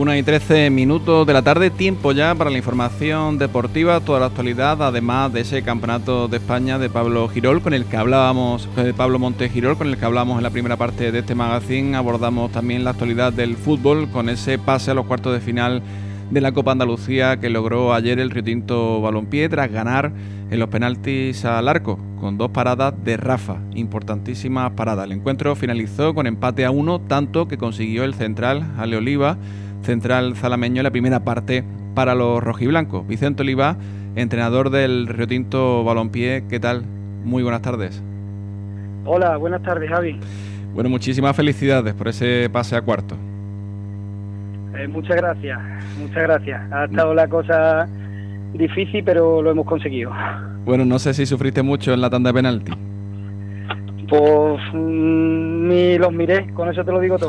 1:13 de la tarde, tiempo ya para la información deportiva, toda la actualidad, además de ese campeonato de España de Pablo Girol, con el que hablábamos, de Pablo Monte Girol, con el que hablamos en la primera parte de este magazine. Abordamos también la actualidad del fútbol, con ese pase a los cuartos de final de la Copa Andalucía que logró ayer el Riotinto Balompié tras ganar en los penaltis al arco, con 2 paradas de Rafa, importantísimas paradas. El encuentro finalizó con empate a 1, tanto que consiguió el central Ale Oliva, central zalameño, en la primera parte para los rojiblancos. Vicente Oliva, entrenador del Riotinto Balompié, ¿qué tal? Muy buenas tardes. Hola, buenas tardes, Javi. Bueno, muchísimas felicidades por ese pase a cuarto. Muchas gracias. Ha estado la cosa difícil, pero lo hemos conseguido. Bueno, no sé si sufriste mucho en la tanda de penalti. Pues ni los miré, con eso te lo digo todo.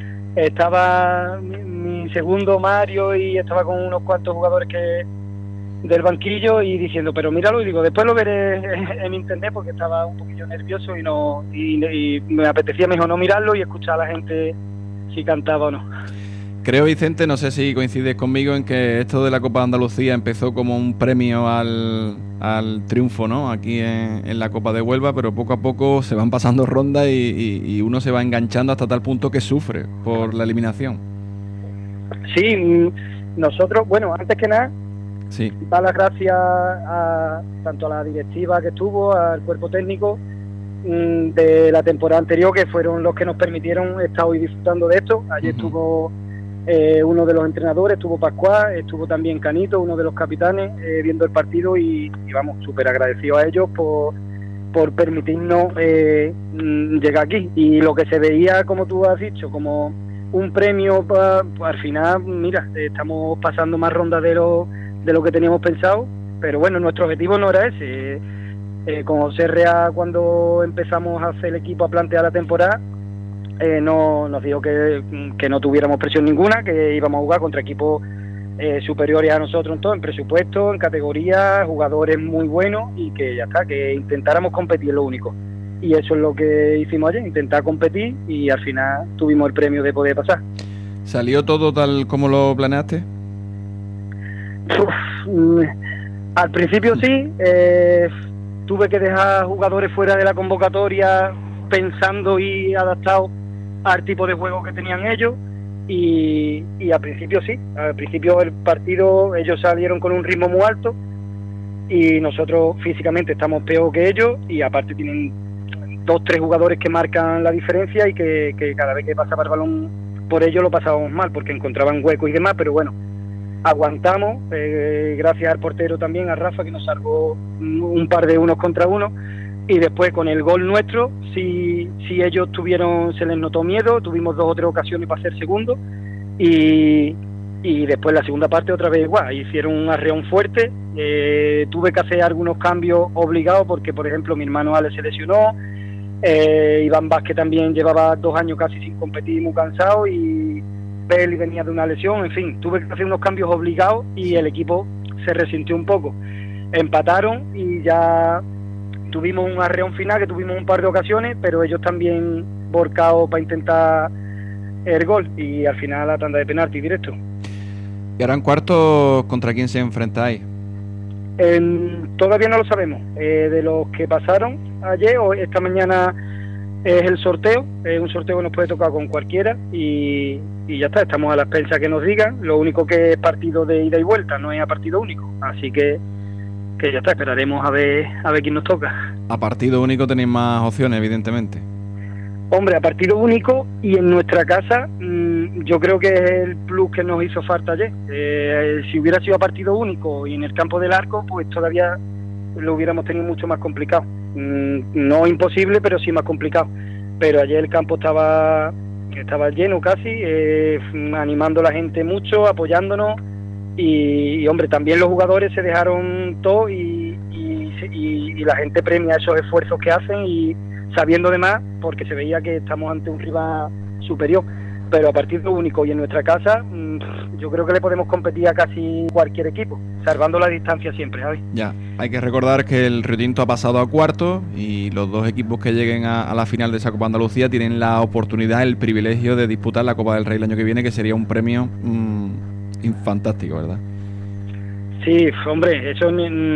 Estaba mi segundo Mario y estaba con unos cuantos jugadores del banquillo y diciendo, pero míralo, y digo, después lo veré en internet porque estaba un poquillo nervioso y me apetecía mejor no mirarlo y escuchar a la gente si cantaba o no. Creo, Vicente, no sé si coincides conmigo en que esto de la Copa de Andalucía empezó como un premio al triunfo, ¿no? Aquí en la Copa de Huelva, pero poco a poco se van pasando rondas y uno se va enganchando hasta tal punto que sufre por la eliminación. Sí, nosotros, bueno, antes que nada, sí, dar las gracias tanto a la directiva que estuvo, al cuerpo técnico de la temporada anterior, que fueron los que nos permitieron estar hoy disfrutando de esto. Ayer estuvo uno de los entrenadores, estuvo Pascual, estuvo también Canito, uno de los capitanes, viendo el partido y vamos, súper agradecidos a ellos por permitirnos llegar aquí. Y lo que se veía, como tú has dicho, como un premio, al final, mira, estamos pasando más rondas de lo que teníamos pensado, pero bueno, nuestro objetivo no era ese. Con José Rea, cuando empezamos a hacer el equipo, a plantear la temporada, nos dijo que no tuviéramos presión ninguna, que íbamos a jugar contra equipos superiores a nosotros en todo, en presupuesto, en categoría, jugadores muy buenos y que ya está, que intentáramos competir, lo único. Y eso es lo que hicimos ayer, intentar competir y al final tuvimos el premio de poder pasar. ¿Salió todo tal como lo planeaste? Al principio sí, tuve que dejar jugadores fuera de la convocatoria pensando y adaptado al tipo de juego que tenían ellos y al principio sí, al principio el partido ellos salieron con un ritmo muy alto y nosotros físicamente estamos peor que ellos y aparte tienen 2-3 jugadores que marcan la diferencia y que cada vez que pasaba el balón por ellos lo pasábamos mal porque encontraban huecos y demás, pero bueno, aguantamos, gracias al portero también, a Rafa, que nos salvó un par de unos contra uno. Y después con el gol nuestro, si ellos se les notó miedo, tuvimos 2 o 3 ocasiones para ser segundo y después la segunda parte otra vez igual, hicieron un arreón fuerte, tuve que hacer algunos cambios obligados porque por ejemplo mi hermano Ale se lesionó, Iván Vázquez también llevaba 2 años casi sin competir, muy cansado y Peli venía de una lesión, en fin, tuve que hacer unos cambios obligados y el equipo se resintió un poco, empataron y ya tuvimos un arreón final, que tuvimos un par de ocasiones, pero ellos también volcados para intentar el gol y al final la tanda de penalti directo. ¿Y ahora en cuartos contra quién se enfrentáis? Todavía no lo sabemos. De los que pasaron ayer o esta mañana es el sorteo, es un sorteo que nos puede tocar con cualquiera y ya está, estamos a la expensas que nos digan. Lo único que es partido de ida y vuelta, no es a partido único, así que ya está, esperaremos a ver quién nos toca. A partido único tenéis más opciones, evidentemente. Hombre, a partido único y en nuestra casa, yo creo que es el plus que nos hizo falta ayer. Si hubiera sido a partido único y en el campo del arco, pues todavía lo hubiéramos tenido mucho más complicado. No imposible, pero sí más complicado. Pero ayer el campo estaba lleno casi, animando a la gente mucho, apoyándonos. Y hombre, también los jugadores se dejaron todo y la gente premia esos esfuerzos que hacen y sabiendo de más porque se veía que estamos ante un rival superior. pero a partido único y en nuestra casa, yo creo que le podemos competir a casi cualquier equipo, salvando la distancia siempre, ¿sabes? Ya, hay que recordar que el Río Tinto ha pasado a cuartos y los dos equipos que lleguen a la final de esa Copa Andalucía tienen la oportunidad, el privilegio de disputar la Copa del Rey el año que viene, que sería un premio fantástico, ¿verdad? Sí, hombre, eso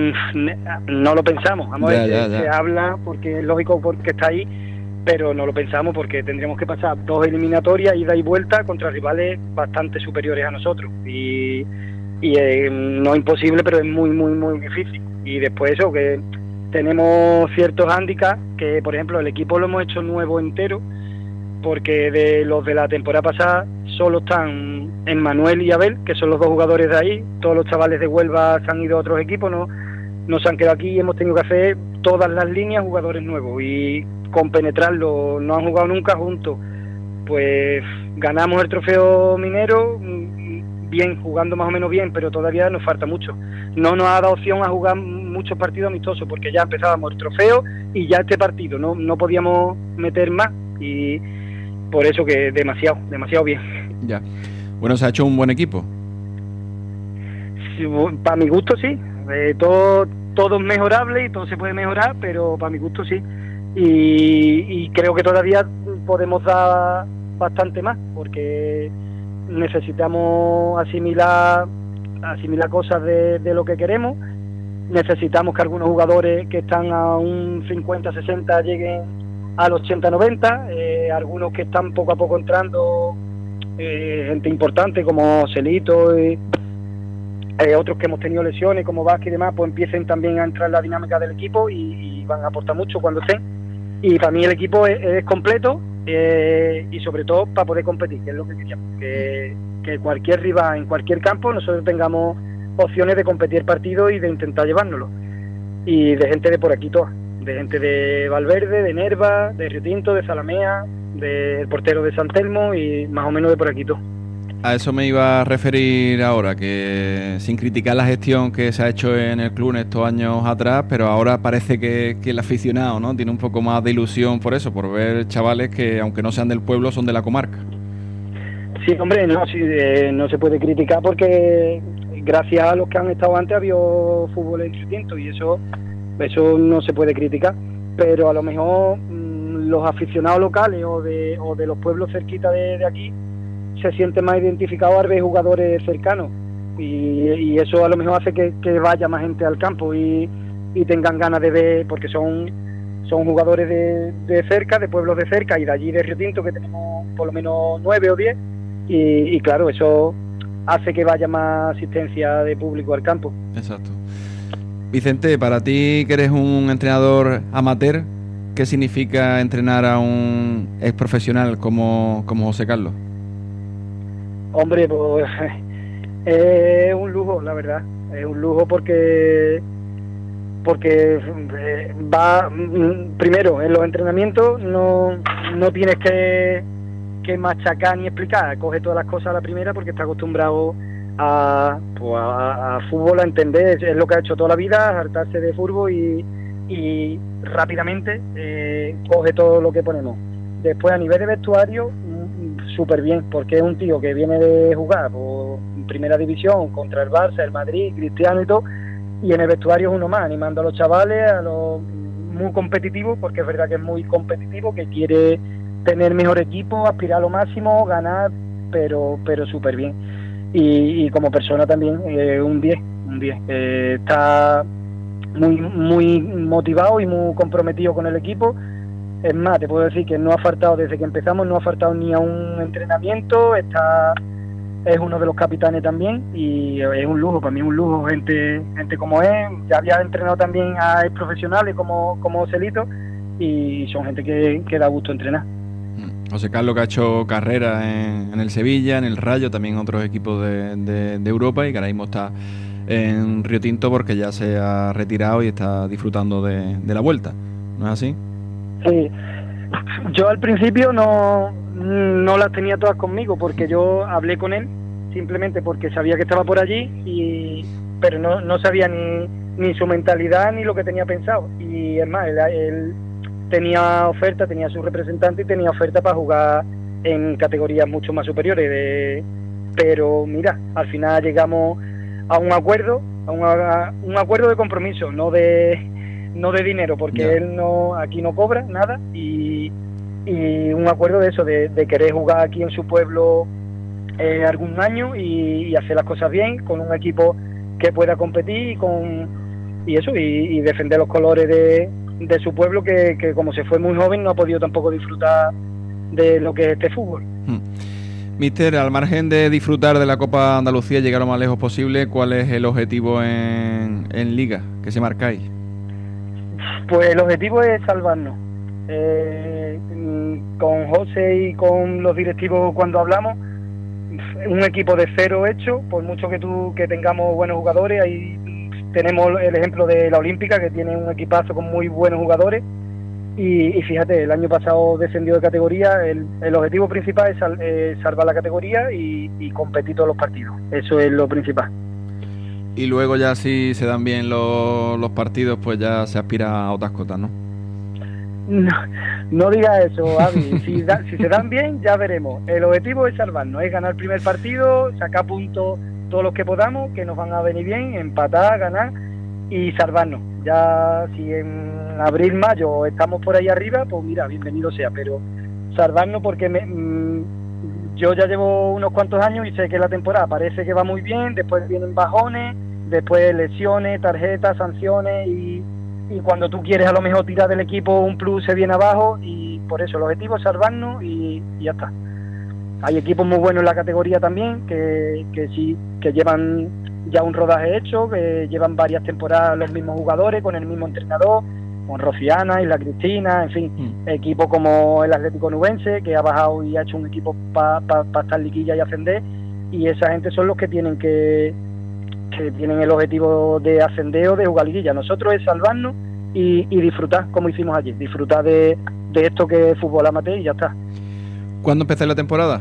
no lo pensamos. Vamos a ver, se habla porque es lógico porque está ahí, pero no lo pensamos porque tendríamos que pasar 2 eliminatorias, ida y vuelta, contra rivales bastante superiores a nosotros. Y no imposible, pero es muy, muy, muy difícil. Y después eso, que tenemos ciertos hándicaps, que por ejemplo el equipo lo hemos hecho nuevo entero, porque de los de la temporada pasada solo están Emmanuel y Abel, que son los 2 jugadores de ahí. Todos los chavales de Huelva se han ido a otros equipos, no se han quedado aquí y hemos tenido que hacer todas las líneas jugadores nuevos y compenetrarlos. No han jugado nunca juntos. Pues ganamos el trofeo minero bien, jugando más o menos bien, pero todavía nos falta mucho. No nos ha dado opción a jugar muchos partidos amistosos porque ya empezábamos el trofeo y ya este partido no podíamos meter más, y por eso que demasiado bien. Ya. Bueno, se ha hecho un buen equipo. Sí, para mi gusto sí. Todo es mejorable y todo se puede mejorar, pero para mi gusto sí. Y creo que todavía podemos dar bastante más, porque necesitamos asimilar cosas de lo que queremos. Necesitamos que algunos jugadores que están a un 50-60 lleguen al 80-90, algunos que están poco a poco entrando, gente importante como Celito, otros que hemos tenido lesiones como Vázquez y demás, pues empiecen también a entrar en la dinámica del equipo y van a aportar mucho cuando estén. Y para mí el equipo es completo, y sobre todo para poder competir, que es lo que queríamos, que cualquier rival en cualquier campo nosotros tengamos opciones de competir partidos y de intentar llevárnoslo, y de gente de por aquí toda, de gente de Valverde, de Nerva, de Río Tinto, de Zalamea, del portero de San Telmo y más o menos de por aquí todo. A eso me iba a referir ahora, que sin criticar la gestión que se ha hecho en el club en estos años atrás, pero ahora parece que el aficionado, ¿no?, tiene un poco más de ilusión por eso, por ver chavales que aunque no sean del pueblo son de la comarca. Sí, hombre, no se puede criticar porque gracias a los que han estado antes ha habido fútbol en Río Tinto y eso no se puede criticar, pero a lo mejor los aficionados locales o de los pueblos cerquitas de aquí se sienten más identificados al ver jugadores cercanos y eso a lo mejor hace que vaya más gente al campo y tengan ganas de ver, porque son jugadores de cerca, de pueblos de cerca y de allí de Río Tinto, que tenemos por lo menos 9 o 10 y claro, eso hace que vaya más asistencia de público al campo. Exacto. Vicente, para ti que eres un entrenador amateur, ¿qué significa entrenar a un ex profesional como José Carlos? Hombre, pues es un lujo, la verdad. Es un lujo porque va primero en los entrenamientos, no tienes que machacar ni explicar, coge todas las cosas a la primera porque está acostumbrado a fútbol, a entender, es lo que ha hecho toda la vida, a hartarse de fútbol y rápidamente coge todo lo que ponemos. Después a nivel de vestuario, súper bien, porque es un tío que viene de jugar por primera división contra el Barça, el Madrid, Cristiano y todo, y en el vestuario es uno más, animando a los chavales, muy competitivo, porque es verdad que es muy competitivo, que quiere tener mejor equipo, aspirar a lo máximo, ganar, pero súper bien. Y como persona también, un 10. Está muy, muy motivado y muy comprometido con el equipo. Es más, te puedo decir que no ha faltado, desde que empezamos, no ha faltado ni a un entrenamiento, es uno de los capitanes también y es un lujo, para mí es un lujo, gente como él. Ya había entrenado también a profesionales como Celito y son gente que da gusto entrenar. José Carlos, que ha hecho carrera en el Sevilla, en el Rayo, también en otros equipos de Europa y que ahora mismo está en Río Tinto porque ya se ha retirado y está disfrutando de la vuelta, ¿no es así? Sí, yo al principio no las tenía todas conmigo porque yo hablé con él simplemente porque sabía que estaba por allí, pero no sabía ni su mentalidad ni lo que tenía pensado. Y es más, él tenía oferta, tenía su representante y tenía oferta para jugar en categorías mucho más superiores. Pero mira, al final llegamos a un acuerdo, un acuerdo de compromiso, no de dinero, porque él aquí no cobra nada, y un acuerdo de eso, de querer jugar aquí en su pueblo algún año y hacer las cosas bien, con un equipo que pueda competir y defender los colores de su pueblo, que como se fue muy joven no ha podido tampoco disfrutar de lo que es este fútbol. Míster, al margen de disfrutar de la Copa Andalucía, llegar lo más lejos posible, ¿cuál es el objetivo en Liga que se marcáis? Pues el objetivo es salvarnos. Con José y con los directivos, cuando hablamos, un equipo de cero hecho, por mucho que tengamos buenos jugadores. Ahí tenemos el ejemplo de la Olímpica, que tiene un equipazo con muy buenos jugadores. Y fíjate, el año pasado descendió de categoría. El objetivo principal es salvar la categoría y competir todos los partidos. Eso es lo principal. Y luego ya si se dan bien los partidos, pues ya se aspira a otras cotas, ¿no? No digas eso, Avi. Si se dan bien, ya veremos. El objetivo es salvarnos, es ganar el primer partido, sacar puntos todos los que podamos, que nos van a venir bien, empatar, ganar y salvarnos. Ya si en abril, mayo estamos por ahí arriba, pues mira, bienvenido sea, pero salvarnos, porque yo ya llevo unos cuantos años y sé que la temporada parece que va muy bien, después vienen bajones, después lesiones, tarjetas, sanciones, y cuando tú quieres a lo mejor tirar del equipo un plus se viene abajo, y por eso el objetivo es salvarnos y ya está. Hay equipos muy buenos en la categoría también, que llevan ya un rodaje hecho, que llevan varias temporadas los mismos jugadores, con el mismo entrenador, con Rociana, Isla Cristina, en fin, equipos como el Atlético Nubense, que ha bajado y ha hecho un equipo para estar liquilla y ascender, y esa gente son los que tienen tienen el objetivo de ascender o de jugar liguilla. Nosotros es salvarnos y disfrutar, como hicimos ayer, disfrutar de esto que es fútbol amateur, y ya está. ¿Cuándo empezáis la temporada?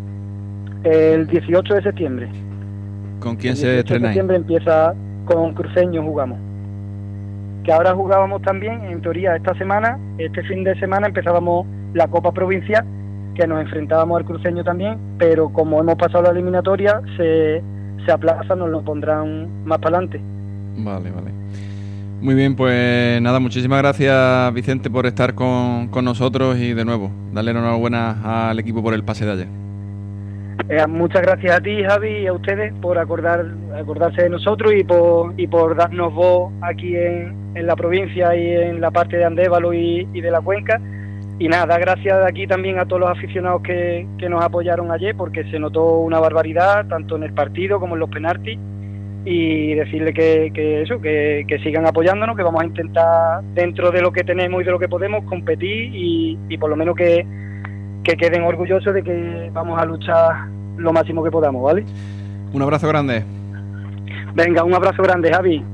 El 18 de septiembre. ¿Con quién se estrenáis? El 18 de septiembre empieza con Cruceño, jugamos. Que ahora jugábamos también, en teoría, este fin de semana empezábamos la Copa Provincial, que nos enfrentábamos al Cruceño también, pero como hemos pasado la eliminatoria, se aplaza, nos lo pondrán más para adelante. Vale. Muy bien, pues nada, muchísimas gracias, Vicente, por estar con nosotros, y de nuevo, darle enhorabuena al equipo por el pase de ayer. Muchas gracias a ti, Javi, y a ustedes por acordarse de nosotros y por darnos voz aquí en la provincia y en la parte de Andévalo y de la Cuenca. Y nada, gracias de aquí también a todos los aficionados que nos apoyaron ayer, porque se notó una barbaridad, tanto en el partido como en los penaltis, y decirle que sigan apoyándonos, que vamos a intentar, dentro de lo que tenemos y de lo que podemos, competir y por lo menos que queden orgullosos de que vamos a luchar lo máximo que podamos, ¿vale? Un abrazo grande. Venga, un abrazo grande, Javi.